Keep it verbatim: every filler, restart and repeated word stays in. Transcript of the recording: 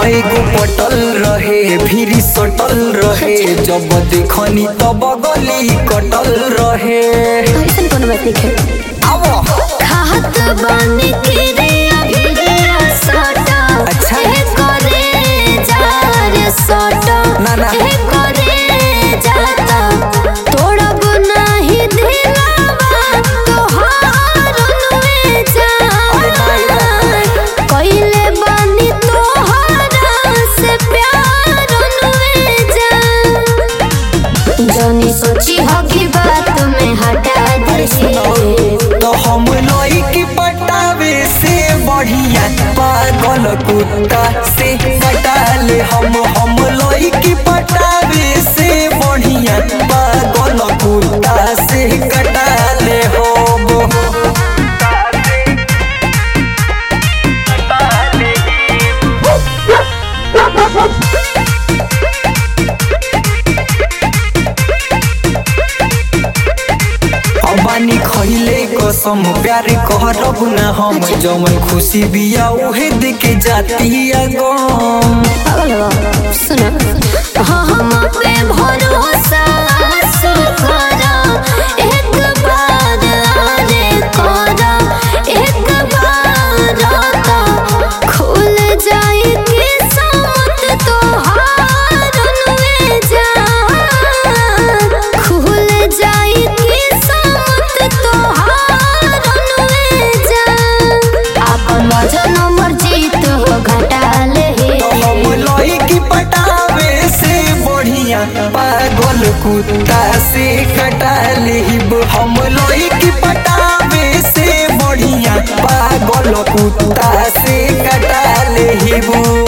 एगो पटल रहे फिर सटल रहे जब देखनी तब गली कटल रहे। ऐसन कोनो बात नहीं है। आवो खात बानी के रे अभी रे सटा। अच्छा ए करे जा रे सटा। ना ना ए करे जाता तोड़ा गुना ही दिलावा तोहार नुए जा। कइले बानी तोहारा से प्यार नुए जा। जानी सोची होगी बात में हटा दे तो हम लोई की पटावे से बढ़िया पागल कुत्ता से कटाले हम हम लोई की पटावे से बढ़िया पागल कुत्ता से कटाले हम। बानी खइले कसम प्यार कहरब ना हम जमन खुशी बिया उहे देके जाती गम। पागल हो सुना हाँ हम पे भरोसा करा एक बार आरे करा एक बार आता खुल जाए किस्मत तोहार नुए जा। खुल जाए किस्मत तोहार नुए जा। आपन वजन मर्जी तो घटा ले हम लोई की पटावे से बढ़िया पागल कुत्ता से कटा लेब। हम लोई की पटावे से बढ़िया पागल कुत्ता से कटा लेब।